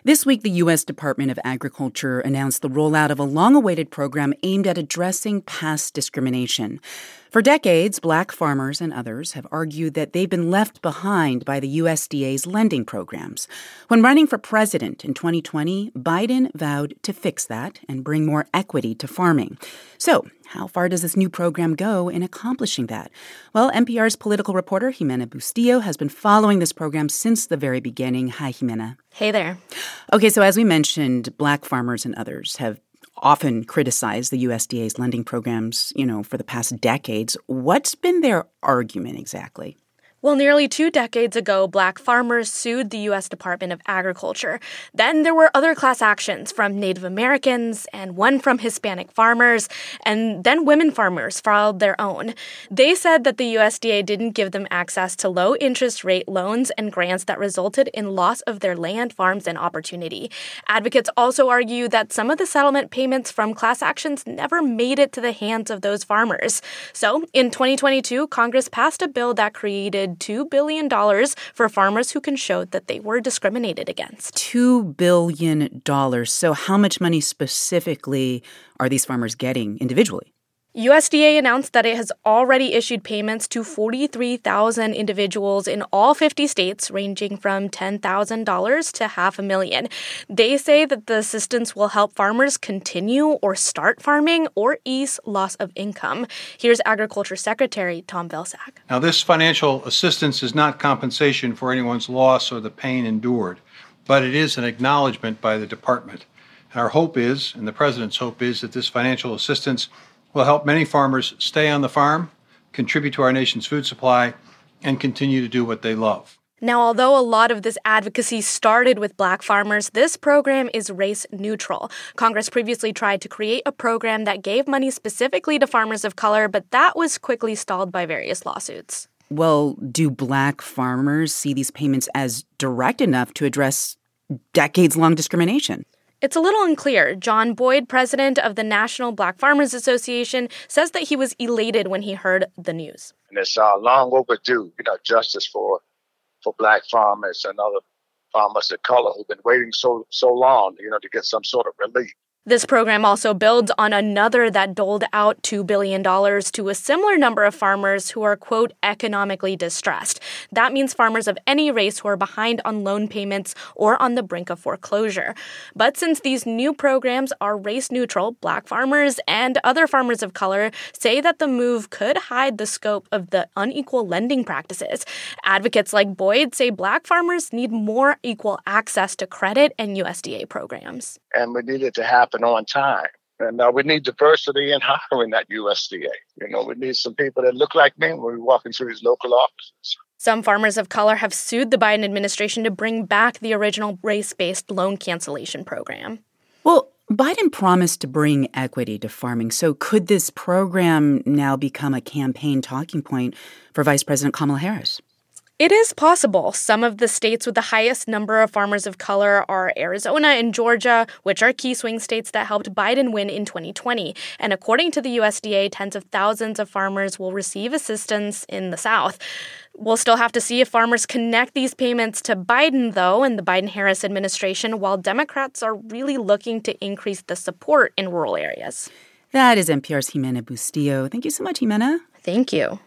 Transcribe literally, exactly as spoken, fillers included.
This week, the U S Department of Agriculture announced the rollout of a long-awaited program aimed at addressing past discrimination. For decades, black farmers and others have argued that they've been left behind by the U S D A's lending programs. When running for president in twenty twenty, Biden vowed to fix that and bring more equity to farming. So, how far does this new program go in accomplishing that? Well, N P R's political reporter Ximena Bustillo has been following this program since the very beginning. Hi, Ximena. Hey there. Okay, so as we mentioned, black farmers and others have often criticized the U S D A's lending programs, you know, for the past decades. What's been their argument exactly? Well, nearly two decades ago, black farmers sued the U S Department of Agriculture. Then there were other class actions from Native Americans and one from Hispanic farmers, and then women farmers filed their own. They said that the U S D A didn't give them access to low-interest rate loans and grants that resulted in loss of their land, farms, and opportunity. Advocates also argue that some of the settlement payments from class actions never made it to the hands of those farmers. So, in twenty twenty-two, Congress passed a bill that created two billion dollars for farmers who can show that they were discriminated against. two billion dollars. So how much money specifically are these farmers getting individually? U S D A announced that it has already issued payments to forty-three thousand individuals in all fifty states, ranging from ten thousand dollars to half a million. They say that the assistance will help farmers continue or start farming or ease loss of income. Here's Agriculture Secretary Tom Vilsack. Now, this financial assistance is not compensation for anyone's loss or the pain endured, but it is an acknowledgement by the department. And our hope is, and the president's hope is, that this financial assistance will help many farmers stay on the farm, contribute to our nation's food supply, and continue to do what they love. Now, although a lot of this advocacy started with black farmers, this program is race neutral. Congress previously tried to create a program that gave money specifically to farmers of color, but that was quickly stalled by various lawsuits. Well, do black farmers see these payments as direct enough to address decades-long discrimination? It's a little unclear. John Boyd, president of the National Black Farmers Association, says that he was elated when he heard the news. And it's uh, long overdue, you know, justice for for black farmers and other farmers of color who've been waiting so so long, you know, to get some sort of relief. This program also builds on another that doled out two billion dollars to a similar number of farmers who are, quote, economically distressed. That means farmers of any race who are behind on loan payments or on the brink of foreclosure. But since these new programs are race neutral, black farmers and other farmers of color say that the move could hide the scope of the unequal lending practices. Advocates like Boyd say black farmers need more equal access to credit and U S D A programs. And we need it to happen on time. And uh, we need diversity in hiring that U S D A. You know, we need some people that look like me when we're walking through these local offices. Some farmers of color have sued the Biden administration to bring back the original race-based loan cancellation program. Well, Biden promised to bring equity to farming. So could this program now become a campaign talking point for Vice President Kamala Harris? It is possible. Some of the states with the highest number of farmers of color are Arizona and Georgia, which are key swing states that helped Biden win in twenty twenty. And according to the U S D A, tens of thousands of farmers will receive assistance in the South. We'll still have to see if farmers connect these payments to Biden, though, and the Biden-Harris administration, while Democrats are really looking to increase the support in rural areas. That is N P R's Ximena Bustillo. Thank you so much, Ximena. Thank you.